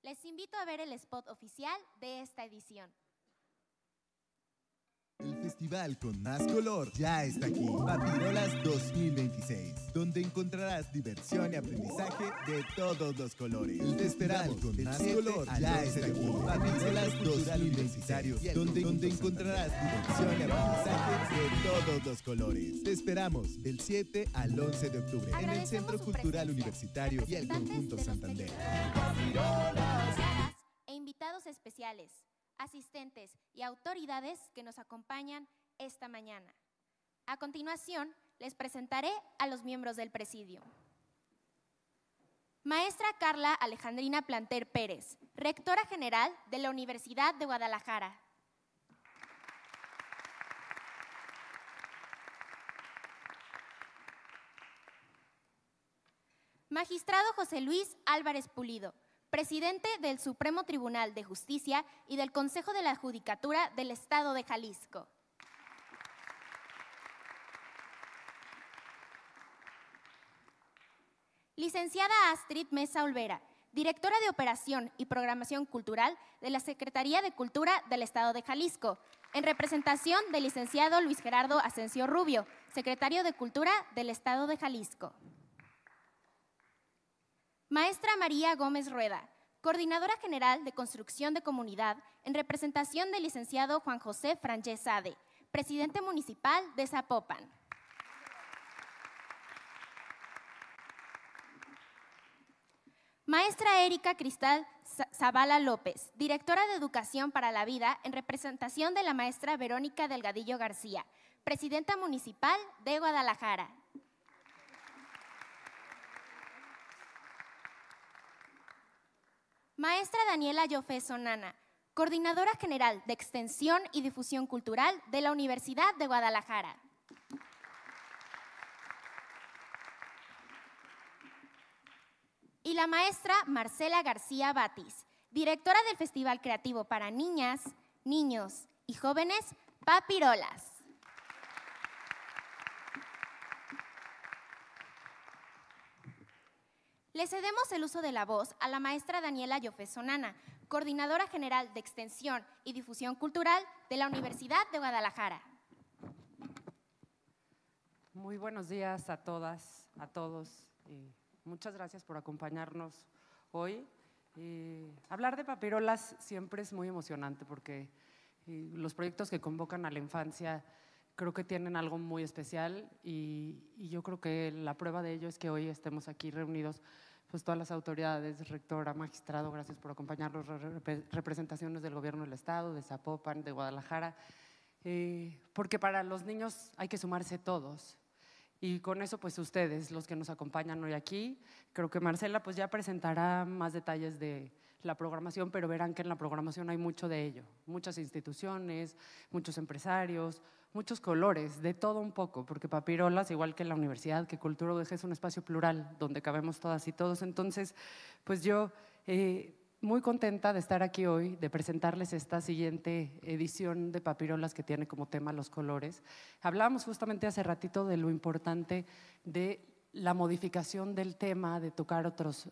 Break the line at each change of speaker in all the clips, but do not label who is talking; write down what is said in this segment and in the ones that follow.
Les invito a ver el spot oficial de esta edición.
El festival con más color ya está aquí, Papirolas 2026, donde encontrarás diversión y aprendizaje de todos los colores. El festival con más color ya está aquí, Papirolas 2026, donde encontrarás diversión y aprendizaje de todos los colores. Te esperamos del 7 al 11 de octubre en el Centro Cultural Universitario y el Conjunto Santander.
E invitados especiales, asistentes y autoridades que nos acompañan esta mañana. A continuación, les presentaré a los miembros del presidium. Maestra Carla Alejandrina Planter Pérez, rectora general de la Universidad de Guadalajara. Magistrado José Luis Álvarez Pulido, presidente del Supremo Tribunal de Justicia y del Consejo de la Judicatura del Estado de Jalisco. Licenciada Astrid Mesa Olvera, directora de Operación y Programación Cultural de la Secretaría de Cultura del Estado de Jalisco, en representación del licenciado Luis Gerardo Asensio Rubio, secretario de Cultura del Estado de Jalisco. Maestra María Gómez Rueda, coordinadora general de Construcción de Comunidad, en representación del licenciado Juan José Frangé Sade, presidente municipal de Zapopan. Maestra Erika Cristal Zavala López, directora de Educación para la Vida, en representación de la maestra Verónica Delgadillo García, presidenta municipal de Guadalajara. Maestra Daniela Yofé Sonana, coordinadora general de Extensión y Difusión Cultural de la Universidad de Guadalajara. Y la maestra Marcela García Batis, directora del Festival Creativo para Niñas, Niños y Jóvenes Papirolas. Le cedemos el uso de la voz a la maestra Daniela Yofé Sonana, coordinadora general de Extensión y Difusión Cultural de la Universidad de Guadalajara.
Muy buenos días a todas, a todos. Muchas gracias por acompañarnos hoy. Hablar de papirolas siempre es muy emocionante porque los proyectos que convocan a la infancia creo que tienen algo muy especial y yo creo que la prueba de ello es que hoy estemos aquí reunidos, pues todas las autoridades, rectora, magistrado, gracias por acompañarnos, representaciones del gobierno del estado, de Zapopan, de Guadalajara, porque para los niños hay que sumarse todos. Y con eso, pues ustedes, los que nos acompañan hoy aquí, creo que Marcela pues ya presentará más detalles de la programación, pero verán que en la programación hay mucho de ello, muchas instituciones, muchos empresarios, muchos colores, de todo un poco, porque Papirolas, igual que la universidad, que Cultura UDG es un espacio plural donde cabemos todas y todos. Entonces, pues yo muy contenta de estar aquí hoy, de presentarles esta siguiente edición de Papirolas que tiene como tema los colores. Hablábamos justamente hace ratito de lo importante de la modificación del tema, de tocar otros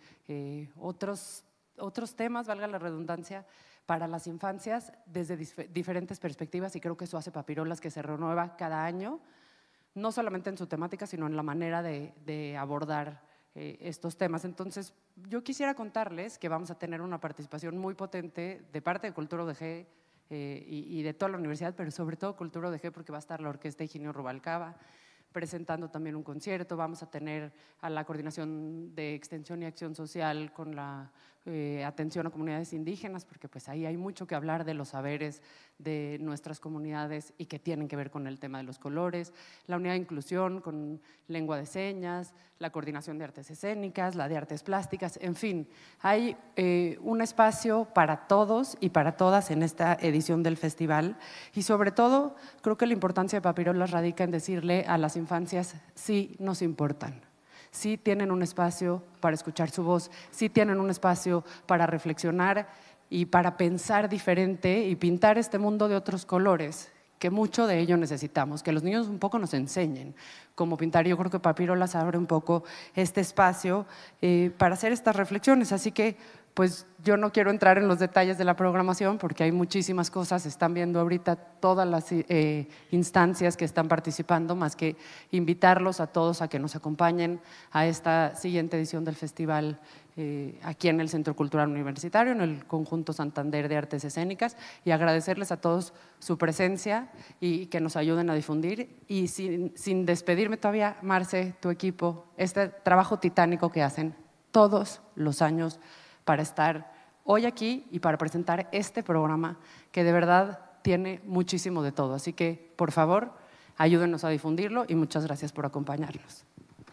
temas, valga la redundancia, para las infancias desde diferentes perspectivas, y creo que eso hace Papirolas, que se renueva cada año, no solamente en su temática, sino en la manera de abordar estos temas. Entonces, yo quisiera contarles que vamos a tener una participación muy potente de parte de Cultura UDG y de toda la universidad, pero sobre todo Cultura UDG, porque va a estar la Orquesta Higinio Rubalcaba presentando también un concierto. Vamos a tener a la Coordinación de Extensión y Acción Social con la atención a comunidades indígenas, porque pues ahí hay mucho que hablar de los saberes de nuestras comunidades y que tienen que ver con el tema de los colores. La Unidad de Inclusión con lengua de señas, la Coordinación de Artes Escénicas, la de Artes Plásticas, en fin, hay un espacio para todos y para todas en esta edición del festival. Y sobre todo, creo que la importancia de Papirolas radica en decirle a las infancias: sí nos importan, sí tienen un espacio para escuchar su voz, sí tienen un espacio para reflexionar y para pensar diferente y pintar este mundo de otros colores, que mucho de ello necesitamos, que los niños un poco nos enseñen cómo pintar. Yo creo que Papirolas abre un poco este espacio para hacer estas reflexiones. Así que pues yo no quiero entrar en los detalles de la programación porque hay muchísimas cosas, están viendo ahorita todas las instancias que están participando, más que invitarlos a todos a que nos acompañen a esta siguiente edición del festival aquí en el Centro Cultural Universitario, en el Conjunto Santander de Artes Escénicas, y agradecerles a todos su presencia y que nos ayuden a difundir. Y sin despedirme todavía, Marce, tu equipo, este trabajo titánico que hacen todos los años para estar hoy aquí y para presentar este programa que de verdad tiene muchísimo de todo. Así que, por favor, ayúdenos a difundirlo y muchas gracias por acompañarnos.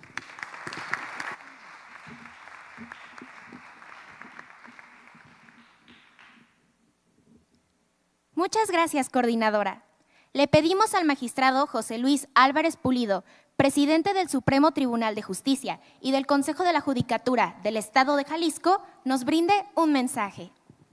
Muchas gracias, coordinadora. Le pedimos al magistrado José Luis Álvarez Pulido, presidente del Supremo Tribunal de Justicia y del Consejo de la Judicatura del Estado de Jalisco, nos brinde un mensaje.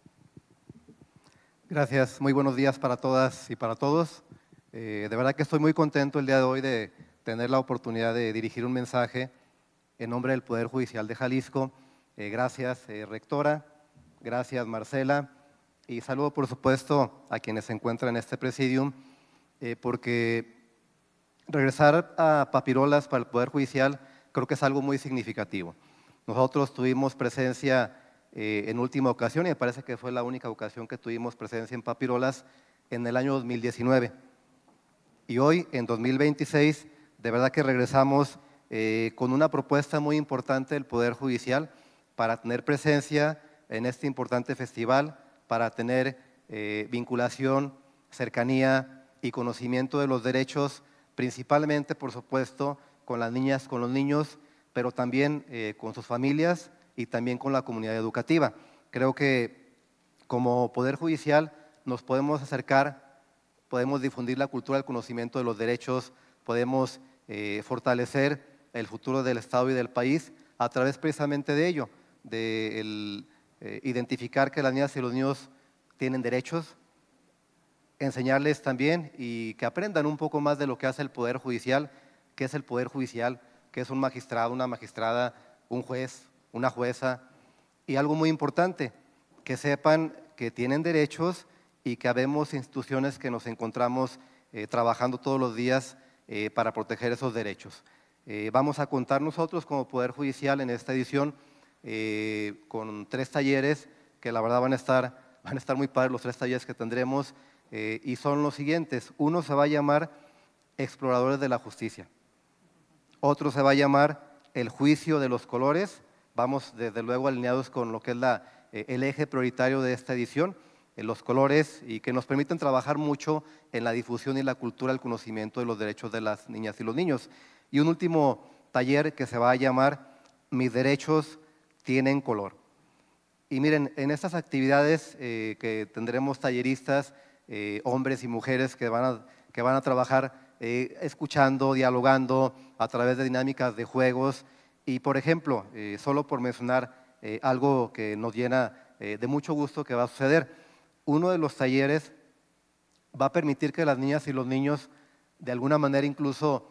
Gracias, muy buenos días para todas y para todos. De verdad que estoy muy contento el día de hoy de tener la oportunidad de dirigir un mensaje en nombre del Poder Judicial de Jalisco. Gracias, rectora, gracias, Marcela, y saludo, por supuesto, a quienes se encuentran en este presidium, porque regresar a Papirolas para el Poder Judicial creo que es algo muy significativo. Nosotros tuvimos presencia en última ocasión, y me parece que fue la única ocasión que tuvimos presencia en Papirolas en el año 2019. Y hoy, en 2026, de verdad que regresamos con una propuesta muy importante del Poder Judicial para tener presencia en este importante festival, para tener vinculación, cercanía y conocimiento de los derechos, principalmente, por supuesto, con las niñas, con los niños, pero también con sus familias y también con la comunidad educativa. Creo que como Poder Judicial nos podemos acercar, podemos difundir la cultura del conocimiento de los derechos, podemos fortalecer el futuro del Estado y del país a través precisamente de ello, de identificar que las niñas y los niños tienen derechos, enseñarles también y que aprendan un poco más de lo que hace el Poder Judicial, qué es el Poder Judicial, qué es un magistrado, una magistrada, un juez, una jueza, y algo muy importante, que sepan que tienen derechos y que habemos instituciones que nos encontramos trabajando todos los días para proteger esos derechos. Vamos a contar nosotros como Poder Judicial en esta edición con 3 talleres que la verdad van a estar muy padres los 3 talleres que tendremos, y son los siguientes. Uno se va a llamar Exploradores de la Justicia, otro se va a llamar El Juicio de los Colores. Vamos desde luego alineados con lo que es el eje prioritario de esta edición, los colores, y que nos permiten trabajar mucho en la difusión y la cultura, el conocimiento de los derechos de las niñas y los niños. Y un último taller que se va a llamar Mis Derechos Tienen Color. Y miren, en estas actividades que tendremos talleristas, hombres y mujeres que van a trabajar escuchando, dialogando a través de dinámicas de juegos. Y por ejemplo, solo por mencionar algo que nos llena de mucho gusto que va a suceder, uno de los talleres va a permitir que las niñas y los niños de alguna manera incluso,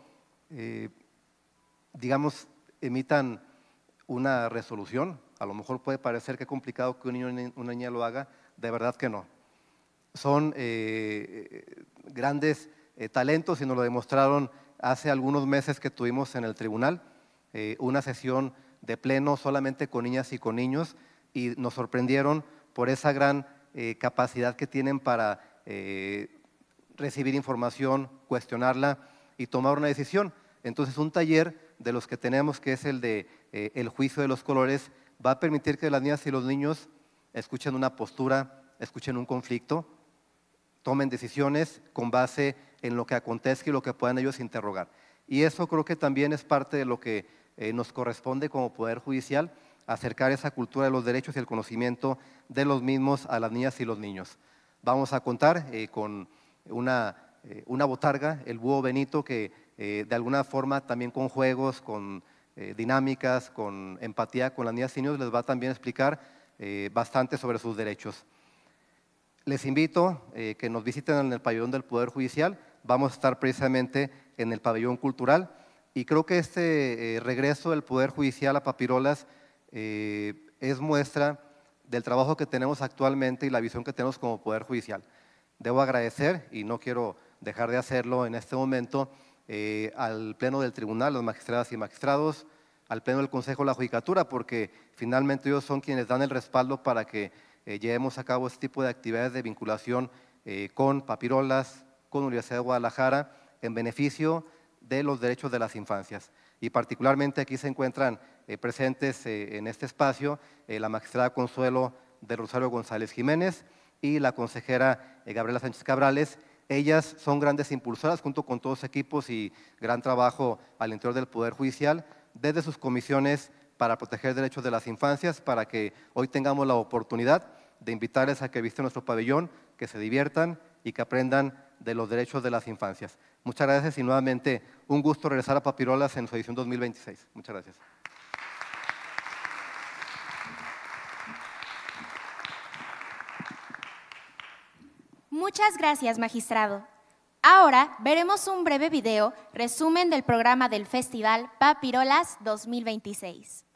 digamos, emitan una resolución. A lo mejor puede parecer que es complicado que un niño o una niña lo haga, de verdad que no. Son grandes talentos y nos lo demostraron hace algunos meses que tuvimos en el tribunal, una sesión de pleno solamente con niñas y con niños, y nos sorprendieron por esa gran capacidad que tienen para recibir información, cuestionarla y tomar una decisión. Entonces, un taller de los que tenemos, que es el de El Juicio de los Colores, va a permitir que las niñas y los niños escuchen una postura, escuchen un conflicto, tomen decisiones con base en lo que acontezca y lo que puedan ellos interrogar. Y eso creo que también es parte de lo que nos corresponde como Poder Judicial, acercar esa cultura de los derechos y el conocimiento de los mismos a las niñas y los niños. Vamos a contar con una botarga, el Búho Benito, que de alguna forma también con juegos, con dinámicas, con empatía con las niñas y niños les va a también explicar bastante sobre sus derechos. Les invito que nos visiten en el pabellón del Poder Judicial. Vamos a estar precisamente en el pabellón cultural, y creo que este regreso del Poder Judicial a Papirolas es muestra del trabajo que tenemos actualmente y la visión que tenemos como Poder Judicial. Debo agradecer, y no quiero dejar de hacerlo en este momento, al Pleno del Tribunal, los magistradas y magistrados, al Pleno del Consejo de la Judicatura, porque finalmente ellos son quienes dan el respaldo para que llevemos a cabo este tipo de actividades de vinculación con Papirolas, con Universidad de Guadalajara, en beneficio de los derechos de las infancias. Y particularmente aquí se encuentran presentes en este espacio la magistrada Consuelo de Rosario González Jiménez y la consejera Gabriela Sánchez Cabrales. Ellas son grandes impulsoras junto con todos los equipos y gran trabajo al interior del Poder Judicial desde sus comisiones para proteger derechos de las infancias, para que hoy tengamos la oportunidad de invitarles a que visiten nuestro pabellón, que se diviertan y que aprendan de los derechos de las infancias. Muchas gracias y nuevamente un gusto regresar a Papirolas en su edición 2026. Muchas gracias.
Muchas gracias, magistrado. Ahora veremos un breve video resumen del programa del Festival Papirolas 2026.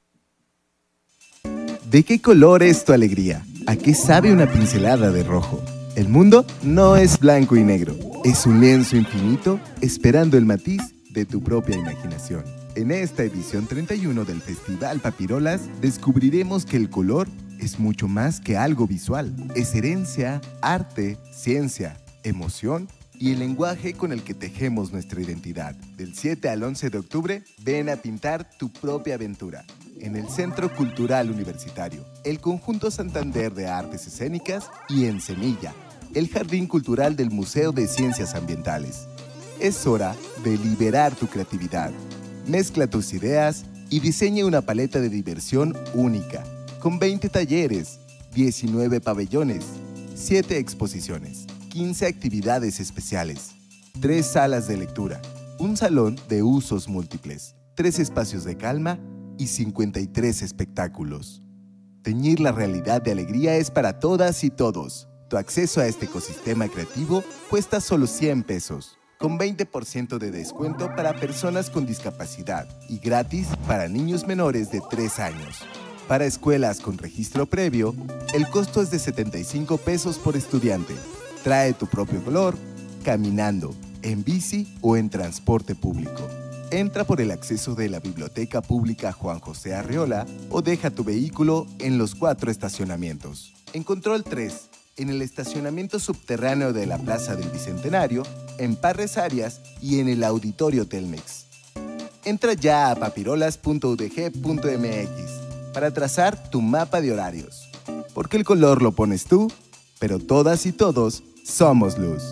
¿De qué color es tu alegría? ¿A qué sabe una pincelada de rojo? El mundo no es blanco y negro, es un lienzo infinito esperando el matiz de tu propia imaginación. En esta edición 31 del Festival Papirolas descubriremos que el color es mucho más que algo visual. Es herencia, arte, ciencia, emoción y el lenguaje con el que tejemos nuestra identidad. Del 7 al 11 de octubre, ven a pintar tu propia aventura en el Centro Cultural Universitario, el Conjunto Santander de Artes Escénicas y en Semilla, el Jardín Cultural del Museo de Ciencias Ambientales. Es hora de liberar tu creatividad. Mezcla tus ideas y diseña una paleta de diversión única, con 20 talleres, 19 pabellones, 7 exposiciones, 15 actividades especiales, 3 salas de lectura, un salón de usos múltiples, 3 espacios de calma y 53 espectáculos. Teñir la realidad de alegría es para todas y todos. Tu acceso a este ecosistema creativo cuesta solo 100 pesos, con 20% de descuento para personas con discapacidad y gratis para niños menores de 3 años. Para escuelas con registro previo, el costo es de 75 pesos por estudiante. Trae tu propio color, caminando, en bici o en transporte público. Entra por el acceso de la Biblioteca Pública Juan José Arreola o deja tu vehículo en los 4 estacionamientos. En Control 3, en el estacionamiento subterráneo de la Plaza del Bicentenario, en Parres Arias y en el Auditorio Telmex. Entra ya a papirolas.udg.mx para trazar tu mapa de horarios. Porque el color lo pones tú, pero todas y todos somos luz.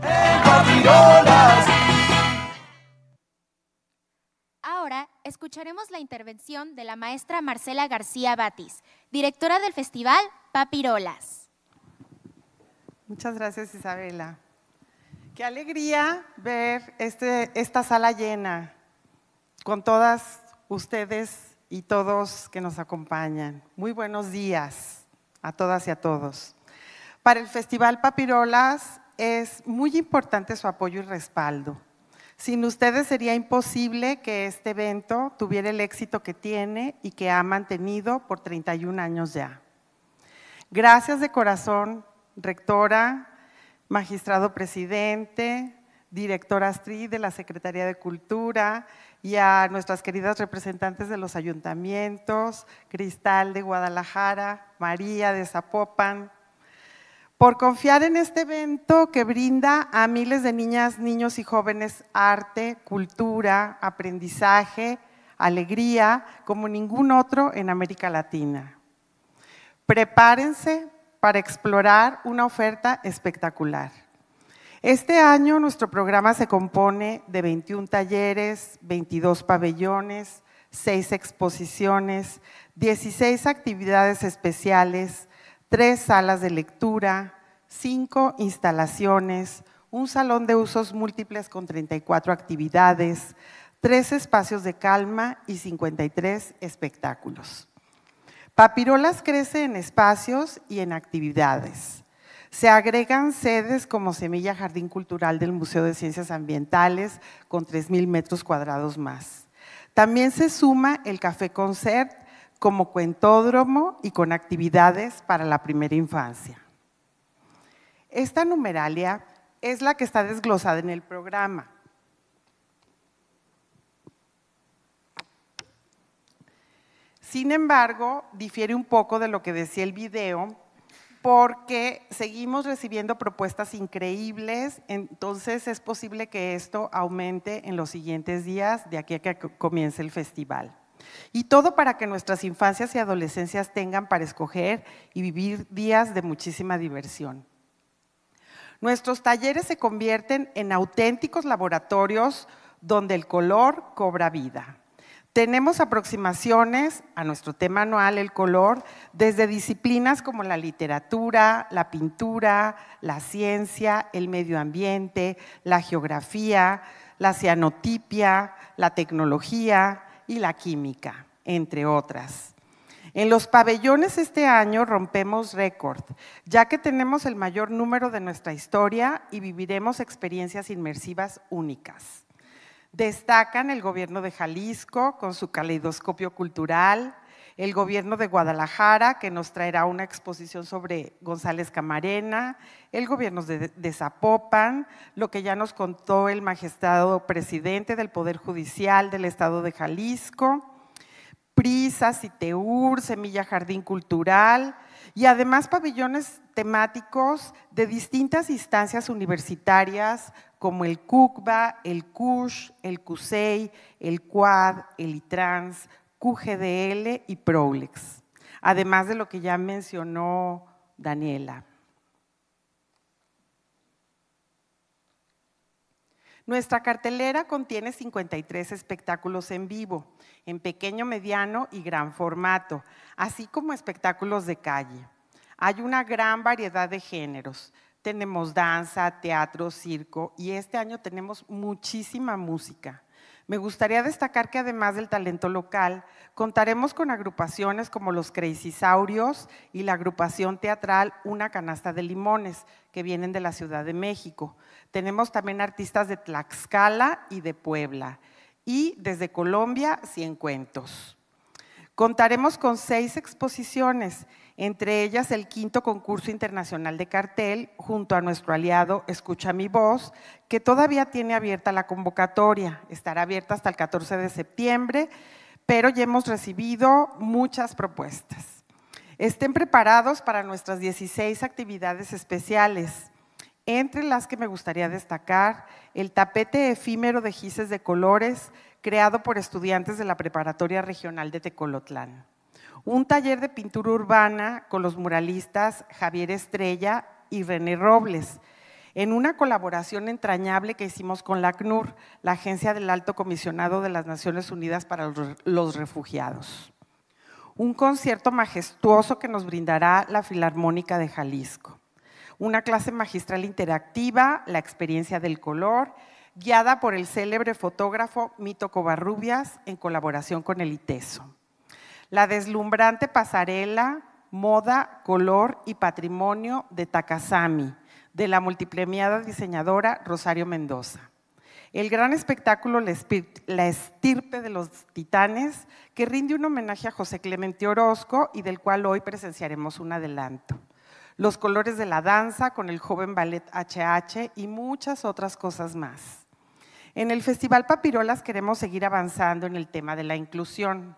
Ahora escucharemos la intervención de la maestra Marcela García Batis, directora del Festival Papirolas.
Muchas gracias, Isabela. Qué alegría ver esta sala llena, con todas ustedes y todos que nos acompañan. Muy buenos días a todas y a todos. Para el Festival Papirolas es muy importante su apoyo y respaldo. Sin ustedes sería imposible que este evento tuviera el éxito que tiene y que ha mantenido por 31 años ya. Gracias de corazón, rectora, magistrado presidente, directora Astrid de la Secretaría de Cultura y a nuestras queridas representantes de los ayuntamientos, Cristal de Guadalajara, María de Zapopan, por confiar en este evento que brinda a miles de niñas, niños y jóvenes arte, cultura, aprendizaje, alegría, como ningún otro en América Latina. Prepárense para explorar una oferta espectacular. Este año nuestro programa se compone de 21 talleres, 22 pabellones, 6 exposiciones, 16 actividades especiales, 3 salas de lectura, 5 instalaciones, un salón de usos múltiples con 34 actividades, 3 espacios de calma y 53 espectáculos. Papirolas crece en espacios y en actividades. Se agregan sedes como Semilla Jardín Cultural del Museo de Ciencias Ambientales con 3,000 metros cuadrados más. También se suma el Café Concert como cuentódromo y con actividades para la primera infancia. Esta numeralia es la que está desglosada en el programa. Sin embargo, difiere un poco de lo que decía el video, porque seguimos recibiendo propuestas increíbles, entonces es posible que esto aumente en los siguientes días de aquí a que comience el festival. Y todo para que nuestras infancias y adolescencias tengan para escoger y vivir días de muchísima diversión. Nuestros talleres se convierten en auténticos laboratorios donde el color cobra vida. Tenemos aproximaciones a nuestro tema anual, el color, desde disciplinas como la literatura, la pintura, la ciencia, el medio ambiente, la geografía, la cianotipia, la tecnología y la química, entre otras. En los pabellones este año rompemos récord, ya que tenemos el mayor número de nuestra historia y viviremos experiencias inmersivas únicas. Destacan el Gobierno de Jalisco con su caleidoscopio cultural, el Gobierno de Guadalajara que nos traerá una exposición sobre González Camarena, el Gobierno de Zapopan, lo que ya nos contó el magistrado presidente del Poder Judicial del Estado de Jalisco, Prisa, Citeur, Semilla Jardín Cultural y además pabellones temáticos de distintas instancias universitarias como el CUCBA, el CUSH, el CUSEI, el CUAD, el ITRANS, QGDL y PROLEX, además de lo que ya mencionó Daniela. Nuestra cartelera contiene 53 espectáculos en vivo, en pequeño, mediano y gran formato, así como espectáculos de calle. Hay una gran variedad de géneros. Tenemos danza, teatro, circo y este año tenemos muchísima música. Me gustaría destacar que además del talento local, contaremos con agrupaciones como los Crazysaurios y la agrupación teatral Una Canasta de Limones, que vienen de la Ciudad de México. Tenemos también artistas de Tlaxcala y de Puebla y desde Colombia, 100 cuentos. Contaremos con 6 exposiciones, entre ellas el 5º concurso internacional de cartel junto a nuestro aliado Escucha mi voz, que todavía tiene abierta la convocatoria, estará abierta hasta el 14 de septiembre, pero ya hemos recibido muchas propuestas. Estén preparados para nuestras 16 actividades especiales, entre las que me gustaría destacar el tapete efímero de gises de colores creado por estudiantes de la Preparatoria Regional de Tecolotlán. Un taller de pintura urbana con los muralistas Javier Estrella y René Robles, en una colaboración entrañable que hicimos con la ACNUR, la Agencia del Alto Comisionado de las Naciones Unidas para los Refugiados. Un concierto majestuoso que nos brindará la Filarmónica de Jalisco. Una clase magistral interactiva, la experiencia del color, guiada por el célebre fotógrafo Mito Covarrubias en colaboración con el ITESO. La deslumbrante pasarela, moda, color y patrimonio de Takasami, de la multipremiada diseñadora Rosario Mendoza. El gran espectáculo La Estirpe de los Titanes, que rinde un homenaje a José Clemente Orozco y del cual hoy presenciaremos un adelanto. Los colores de la danza con el joven ballet HH y muchas otras cosas más. En el Festival Papirolas queremos seguir avanzando en el tema de la inclusión,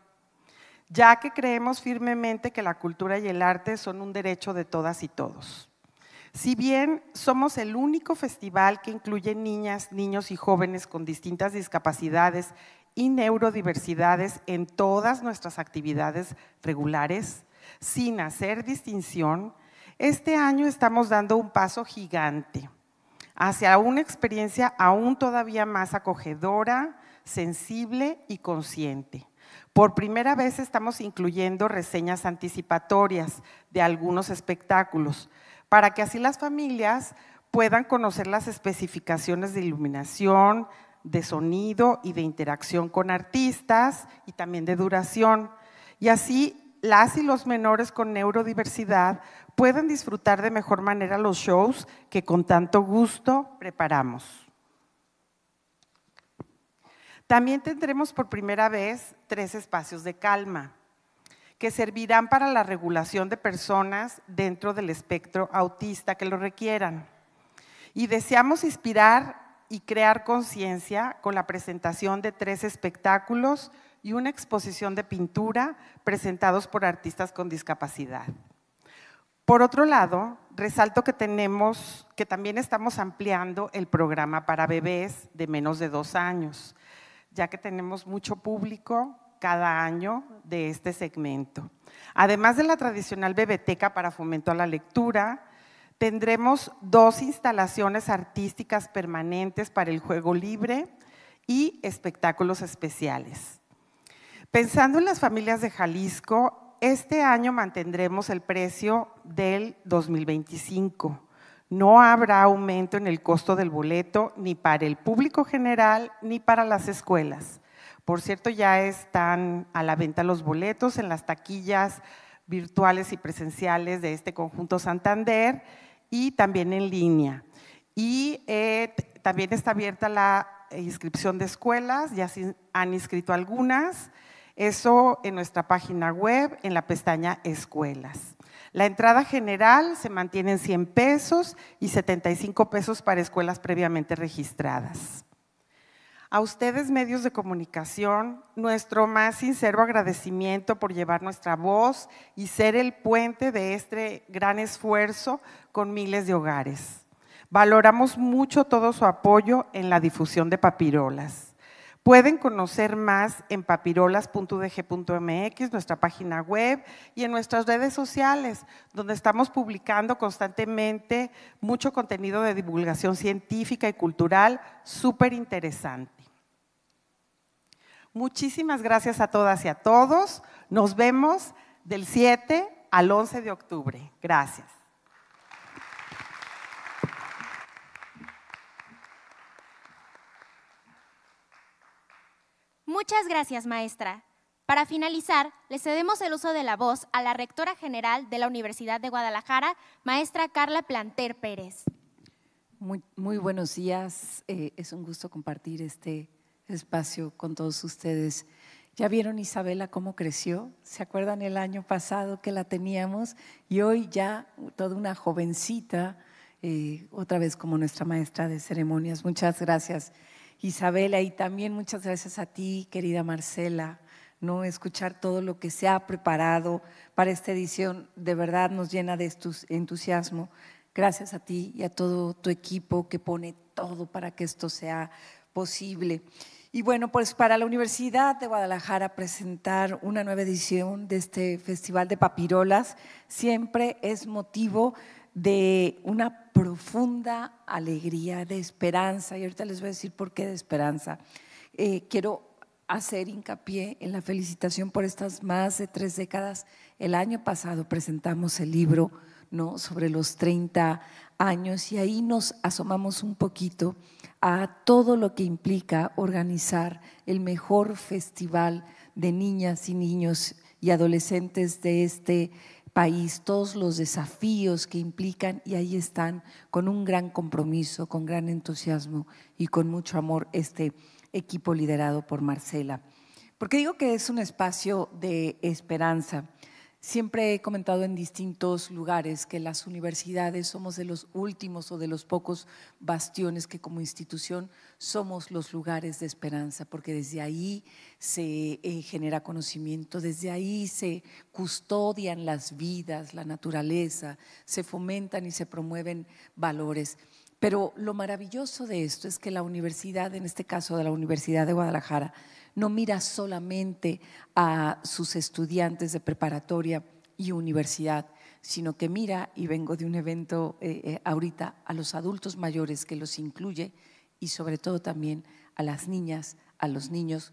ya que creemos firmemente que la cultura y el arte son un derecho de todas y todos. Si bien somos el único festival que incluye niñas, niños y jóvenes con distintas discapacidades y neurodiversidades en todas nuestras actividades regulares, sin hacer distinción, este año estamos dando un paso gigante hacia una experiencia aún todavía más acogedora, sensible y consciente. Por primera vez estamos incluyendo reseñas anticipatorias de algunos espectáculos, para que así las familias puedan conocer las especificaciones de iluminación, de sonido y de interacción con artistas y también de duración. Y así las y los menores con neurodiversidad puedan disfrutar de mejor manera los shows que con tanto gusto preparamos. También tendremos por primera vez 3 espacios de calma, que servirán para la regulación de personas dentro del espectro autista que lo requieran. Y deseamos inspirar y crear conciencia con la presentación de 3 espectáculos y una exposición de pintura presentados por artistas con discapacidad. Por otro lado, resalto que también estamos ampliando el programa para bebés de menos de 2 años, ya que tenemos mucho público cada año de este segmento. Además de la tradicional bebeteca para fomento a la lectura, tendremos 2 instalaciones artísticas permanentes para el juego libre y espectáculos especiales. Pensando en las familias de Jalisco, este año mantendremos el precio del 2025. No habrá aumento en el costo del boleto ni para el público general ni para las escuelas. Por cierto, ya están a la venta los boletos en las taquillas virtuales y presenciales de este conjunto Santander y también en línea. Y también está abierta la inscripción de escuelas, ya se han inscrito algunas. Eso en nuestra página web, en la pestaña Escuelas. La entrada general se mantiene en 100 pesos y 75 pesos para escuelas previamente registradas. A ustedes, medios de comunicación, nuestro más sincero agradecimiento por llevar nuestra voz y ser el puente de este gran esfuerzo con miles de hogares. Valoramos mucho todo su apoyo en la difusión de Papirolas. Pueden conocer más en papirolas.udg.mx, nuestra página web, y en nuestras redes sociales, donde estamos publicando constantemente mucho contenido de divulgación científica y cultural súper interesante. Muchísimas gracias a todas y a todos. Nos vemos del 7 al 11 de octubre. Gracias.
Muchas gracias, maestra. Para finalizar, le cedemos el uso de la voz a la rectora general de la Universidad de Guadalajara, maestra Carla Planter Pérez.
Muy buenos días. Es un gusto compartir este espacio con todos ustedes. ¿Ya vieron, Isabela, cómo creció? ¿Se acuerdan el año pasado que la teníamos? Y hoy ya toda una jovencita, otra vez como nuestra maestra de ceremonias. Muchas gracias, Isabela, y también muchas gracias a ti, querida Marcela, ¿no? Escuchar todo lo que se ha preparado para esta edición de verdad nos llena de entusiasmo. Gracias a ti y a todo tu equipo que pone todo para que esto sea posible. Y bueno, pues para la Universidad de Guadalajara presentar una nueva edición de este Festival de Papirolas siempre es motivo de una profunda alegría, de esperanza, y ahorita les voy a decir por qué de esperanza. Quiero hacer hincapié en la felicitación por estas más de 3 décadas. El año pasado presentamos el libro, ¿no?, sobre los 30 años y ahí nos asomamos un poquito a todo lo que implica organizar el mejor festival de niñas y niños y adolescentes de este país, todos los desafíos que implican, y ahí están con un gran compromiso, con gran entusiasmo y con mucho amor este equipo liderado por Marcela. Porque digo que es un espacio de esperanza. Siempre he comentado en distintos lugares que las universidades somos de los últimos o de los pocos bastiones que como institución somos los lugares de esperanza, porque desde ahí se genera conocimiento, desde ahí se custodian las vidas, la naturaleza, se fomentan y se promueven valores. Pero lo maravilloso de esto es que la universidad, en este caso de la Universidad de Guadalajara, no mira solamente a sus estudiantes de preparatoria y universidad, sino que mira, y vengo de un evento ahorita, a los adultos mayores, que los incluye, y sobre todo también a las niñas, a los niños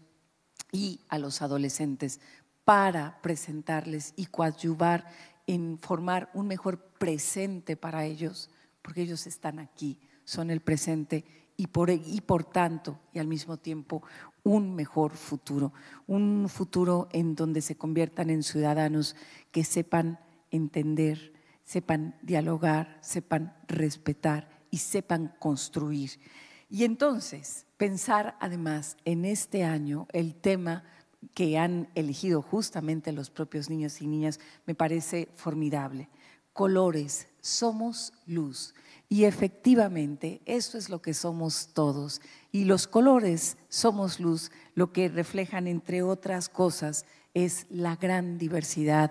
y a los adolescentes, para presentarles y coadyuvar en formar un mejor presente para ellos, porque ellos están aquí, son el presente y por tanto, y al mismo tiempo, un mejor futuro, un futuro en donde se conviertan en ciudadanos que sepan entender, sepan dialogar, sepan respetar y sepan construir. Y entonces, pensar además en este año el tema que han elegido justamente los propios niños y niñas, me parece formidable. Colores, somos luz. Y efectivamente, eso es lo que somos todos. Y los colores, somos luz, lo que reflejan, entre otras cosas, es la gran diversidad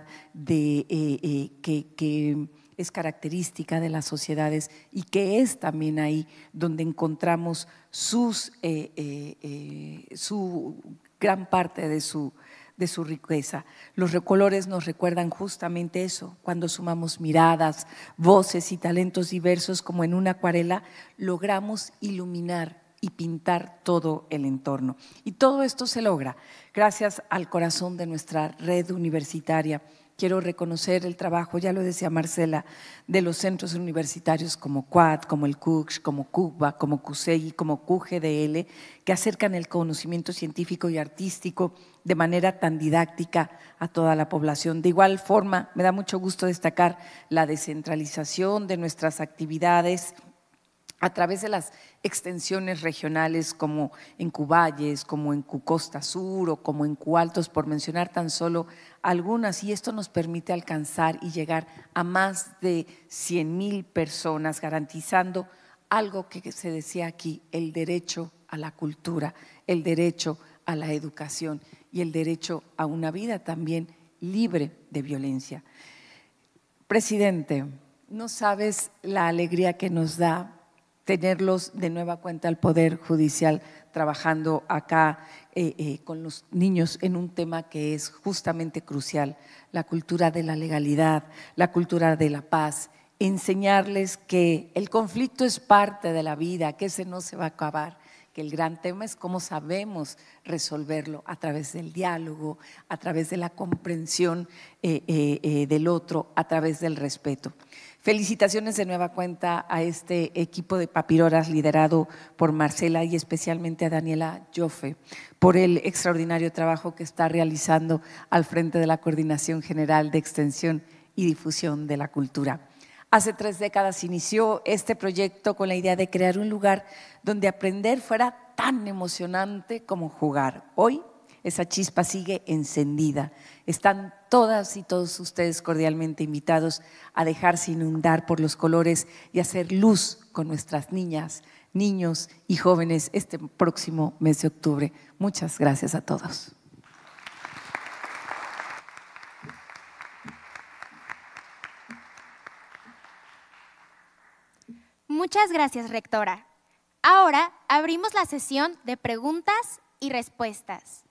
que es característica de las sociedades y que es también ahí donde encontramos su gran parte de su riqueza. Los recolores nos recuerdan justamente eso, cuando sumamos miradas, voces y talentos diversos como en una acuarela, logramos iluminar y pintar todo el entorno. Y todo esto se logra gracias al corazón de nuestra red universitaria. Quiero reconocer el trabajo, ya lo decía Marcela, de los centros universitarios como CUAD, como el CUCH, como CUCBA, como CUSEGI, como QGDL, que acercan el conocimiento científico y artístico de manera tan didáctica a toda la población. De igual forma, me da mucho gusto destacar la descentralización de nuestras actividades a través de las extensiones regionales como en Cuballes, como en Cucosta Sur o como en Cualtos, por mencionar tan solo algunas, y esto nos permite alcanzar y llegar a más de 100,000 personas, garantizando algo que se decía aquí, el derecho a la cultura, el derecho a la educación y el derecho a una vida también libre de violencia. Presidente, no sabes la alegría que nos da tenerlos de nueva cuenta al Poder Judicial trabajando acá con los niños en un tema que es justamente crucial, la cultura de la legalidad, la cultura de la paz, enseñarles que el conflicto es parte de la vida, que ese no se va a acabar, que el gran tema es cómo sabemos resolverlo a través del diálogo, a través de la comprensión del otro, a través del respeto. Felicitaciones de nueva cuenta a este equipo de papirolas liderado por Marcela y especialmente a Daniela Joffe por el extraordinario trabajo que está realizando al frente de la Coordinación General de Extensión y Difusión de la Cultura. Hace 3 décadas inició este proyecto con la idea de crear un lugar donde aprender fuera tan emocionante como jugar. Hoy esa chispa sigue encendida. Están todas y todos ustedes cordialmente invitados a dejarse inundar por los colores y hacer luz con nuestras niñas, niños y jóvenes este próximo mes de octubre. Muchas gracias a todos.
Muchas gracias, rectora. Ahora abrimos la sesión de preguntas y respuestas.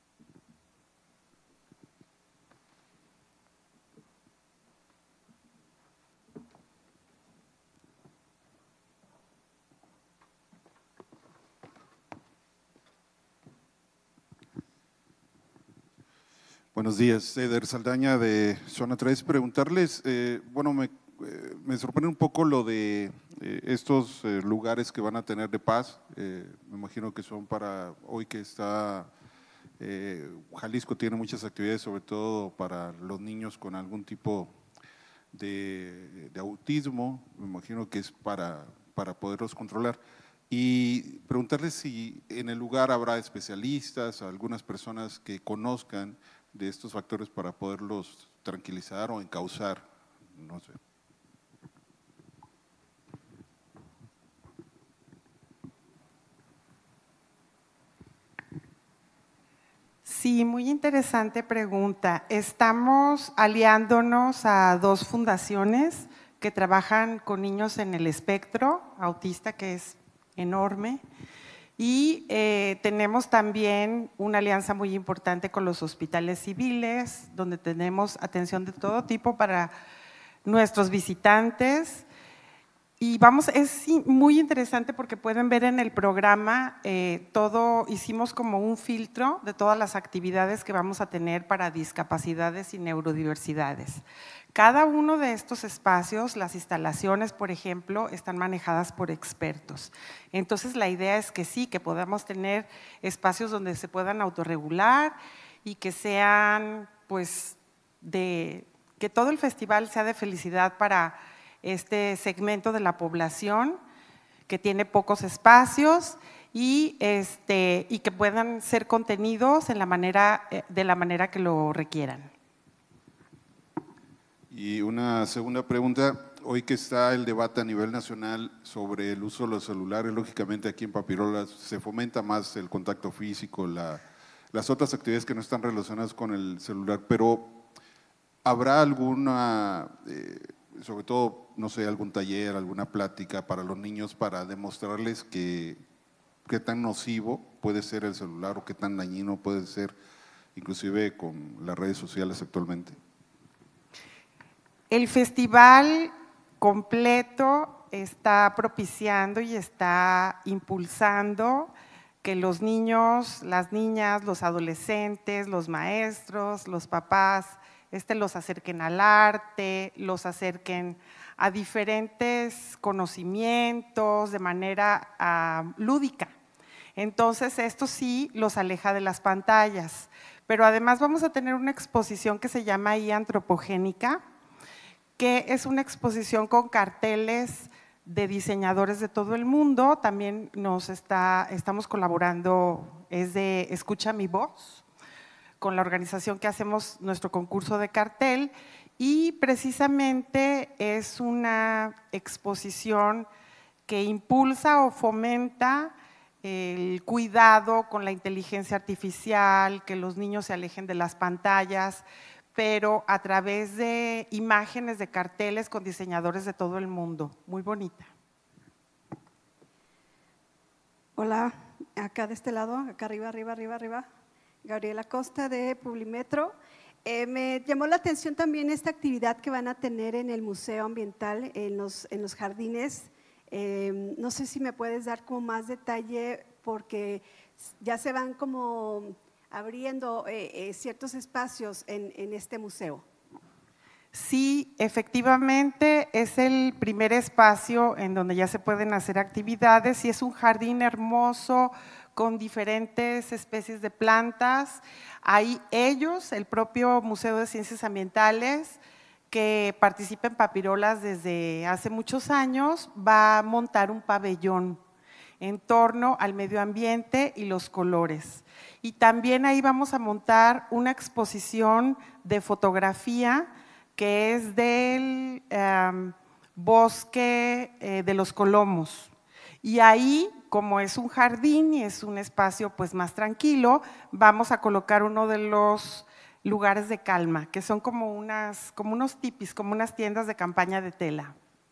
Buenos días, Eder Saldaña de Zona 3. Preguntarles, bueno, me sorprende un poco lo de estos lugares que van a tener de paz. Me imagino que son para hoy que está, Jalisco tiene muchas actividades, sobre todo para los niños con algún tipo de autismo. Me imagino que es para poderlos controlar. Y preguntarles si en el lugar habrá especialistas, algunas personas que conozcan de estos factores para poderlos tranquilizar o encauzar, no sé.
Sí, muy interesante pregunta. Estamos aliándonos a 2 fundaciones que trabajan con niños en el espectro autista, que es enorme. Y tenemos también una alianza muy importante con los hospitales civiles, donde tenemos atención de todo tipo para nuestros visitantes. Y es muy interesante porque pueden ver en el programa hicimos como un filtro de todas las actividades que vamos a tener para discapacidades y neurodiversidades. Cada uno de estos espacios, las instalaciones, por ejemplo, están manejadas por expertos. Entonces, la idea es que sí, que podamos tener espacios donde se puedan autorregular y que sean, pues, que todo el festival sea de felicidad para este segmento de la población que tiene pocos espacios y que puedan ser contenidos de la manera que lo requieran.
Y una segunda pregunta, hoy que está el debate a nivel nacional sobre el uso de los celulares, lógicamente aquí en Papirolas se fomenta más el contacto físico, las otras actividades que no están relacionadas con el celular, pero ¿habrá alguna, sobre todo, no sé, algún taller, alguna plática para los niños para demostrarles qué tan nocivo puede ser el celular o qué tan dañino puede ser, inclusive con las redes sociales actualmente?
El festival completo está propiciando y está impulsando que los niños, las niñas, los adolescentes, los maestros, los papás, los acerquen al arte, los acerquen a diferentes conocimientos de manera lúdica. Entonces, esto sí los aleja de las pantallas. Pero además vamos a tener una exposición que se llama ahí Antropogénica, que es una exposición con carteles de diseñadores de todo el mundo. También estamos colaborando, es de Escucha mi voz, con la organización que hacemos nuestro concurso de cartel, y precisamente es una exposición que impulsa o fomenta el cuidado con la inteligencia artificial, que los niños se alejen de las pantallas, pero a través de imágenes de carteles con diseñadores de todo el mundo. Muy bonita.
Hola, acá de este lado, acá arriba. Gabriela Costa de Publimetro. Me llamó la atención también esta actividad que van a tener en el Museo Ambiental, en los jardines. No sé si me puedes dar como más detalle, porque ya se van como abriendo ciertos espacios en este museo.
Sí, efectivamente es el primer espacio en donde ya se pueden hacer actividades y es un jardín hermoso con diferentes especies de plantas. Hay el propio Museo de Ciencias Ambientales, que participa en Papirolas desde hace muchos años, va a montar un pabellón en torno al medio ambiente y los colores. Y también ahí vamos a montar una exposición de fotografía que es del bosque de los Colomos. Y ahí, como es un jardín y es un espacio pues más tranquilo, vamos a colocar uno de los lugares de calma, que son como unos tipis, como unas tiendas de campaña de tela.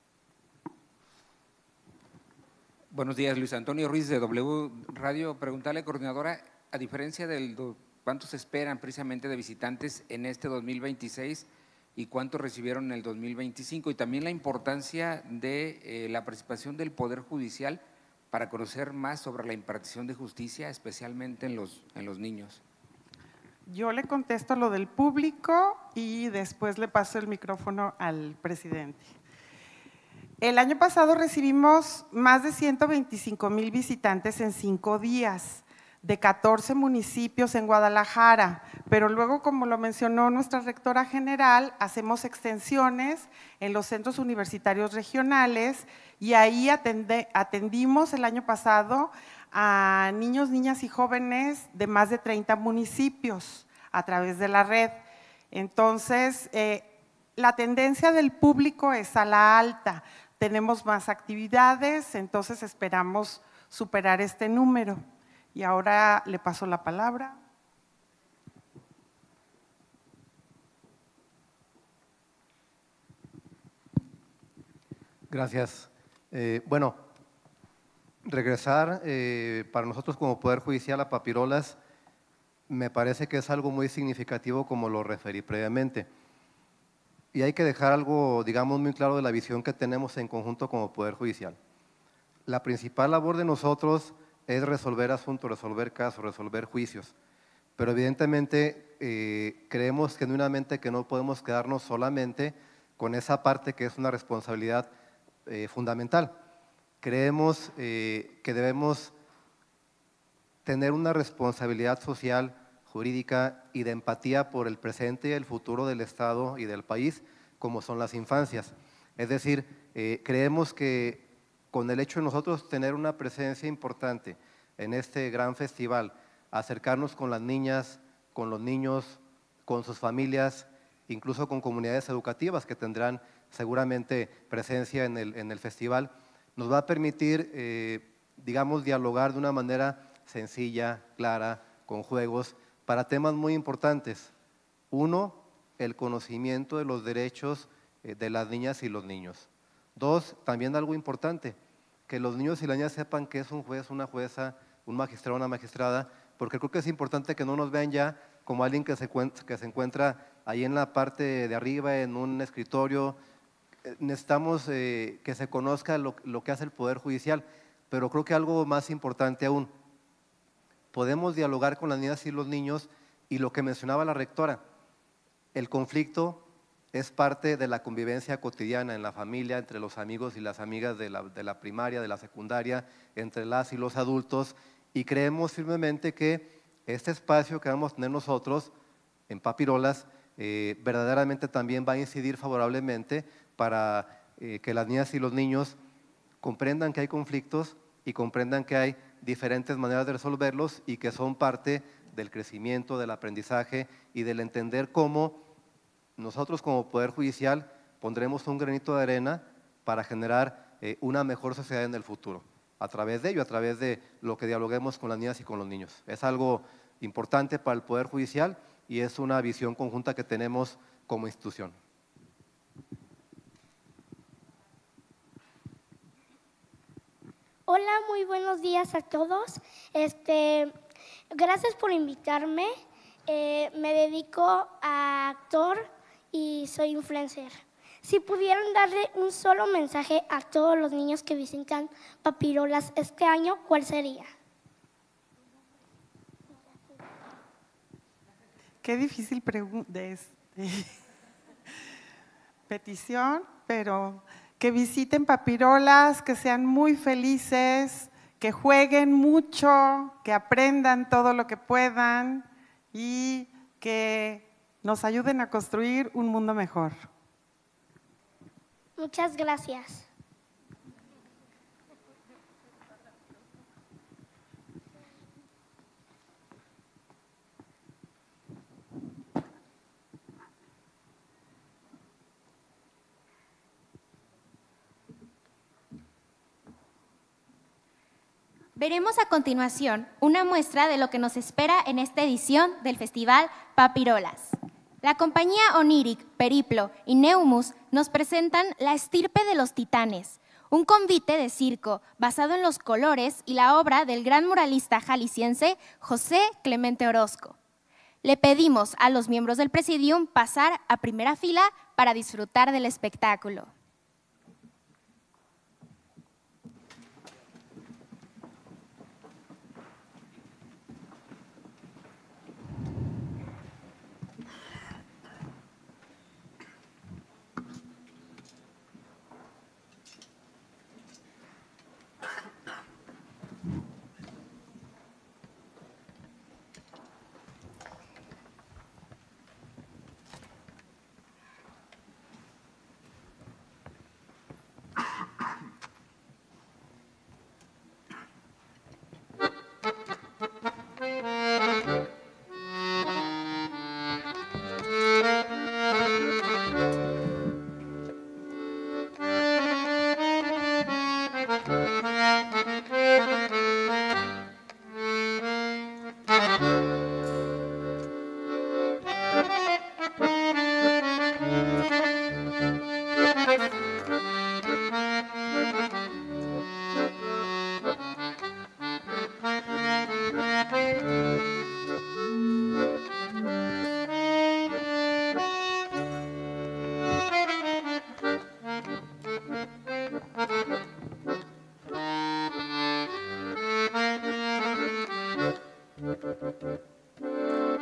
Buenos días, Luis Antonio Ruiz de W Radio. Preguntarle, coordinadora, a diferencia ¿cuántos esperan precisamente de visitantes en este 2026 y cuántos recibieron en el 2025? Y también la importancia de la participación del Poder Judicial para conocer más sobre la impartición de justicia, especialmente en los niños.
Yo le contesto lo del público y después le paso el micrófono al presidente. El año pasado recibimos más de 125,000 visitantes en 5 días, de 14 municipios en Guadalajara, pero luego, como lo mencionó nuestra rectora general, hacemos extensiones en los centros universitarios regionales y ahí atendimos el año pasado a niños, niñas y jóvenes de más de 30 municipios a través de la red. Entonces, la tendencia del público es a la alta, tenemos más actividades, entonces esperamos superar este número. Y ahora le paso la palabra.
Gracias. Bueno, regresar para nosotros como Poder Judicial a Papirolas me parece que es algo muy significativo, como lo referí previamente. Y hay que dejar algo, digamos, muy claro de la visión que tenemos en conjunto como Poder Judicial. La principal labor de nosotros es resolver asuntos, resolver casos, resolver juicios. Pero evidentemente creemos genuinamente que no podemos quedarnos solamente con esa parte que es una responsabilidad fundamental. Creemos que debemos tener una responsabilidad social, jurídica y de empatía por el presente y el futuro del Estado y del país, como son las infancias. Es decir, creemos que con el hecho de nosotros tener una presencia importante en este gran festival, acercarnos con las niñas, con los niños, con sus familias, incluso con comunidades educativas que tendrán seguramente presencia en el festival, nos va a permitir, digamos, dialogar de una manera sencilla, clara, con juegos, para temas muy importantes. Uno, el conocimiento de los derechos de las niñas y los niños. Dos, también algo importante, que los niños y las niñas sepan que es un juez, una jueza, un magistrado, una magistrada, porque creo que es importante que no nos vean ya como alguien que se encuentra ahí en la parte de arriba, en un escritorio. Necesitamos que se conozca lo que hace el Poder Judicial, pero creo que algo más importante aún, podemos dialogar con las niñas y los niños, y lo que mencionaba la rectora, el conflicto es parte de la convivencia cotidiana en la familia, entre los amigos y las amigas de la primaria, de la secundaria, entre las y los adultos, y creemos firmemente que este espacio que vamos a tener nosotros en Papirolas verdaderamente también va a incidir favorablemente para que las niñas y los niños comprendan que hay conflictos y comprendan que hay diferentes maneras de resolverlos y que son parte del crecimiento, del aprendizaje y del entender cómo nosotros como Poder Judicial pondremos un granito de arena para generar una mejor sociedad en el futuro, a través de ello, a través de lo que dialoguemos con las niñas y con los niños. Es algo importante para el Poder Judicial y es una visión conjunta que tenemos como institución.
Hola, muy buenos días a todos. Gracias por invitarme. Me dedico a actor y soy influencer. Si pudieran darle un solo mensaje a todos los niños que visitan Papirolas este año, ¿cuál sería?
Qué difícil petición, pero que visiten Papirolas, que sean muy felices, que jueguen mucho, que aprendan todo lo que puedan y que nos ayuden a construir un mundo mejor.
Muchas gracias.
Veremos a continuación una muestra de lo que nos espera en esta edición del Festival Papirolas. La compañía Oniric, Periplo y Neumus nos presentan La estirpe de los titanes, un convite de circo basado en los colores y la obra del gran muralista jalisciense José Clemente Orozco. Le pedimos a los miembros del Presidium pasar a primera fila para disfrutar del espectáculo.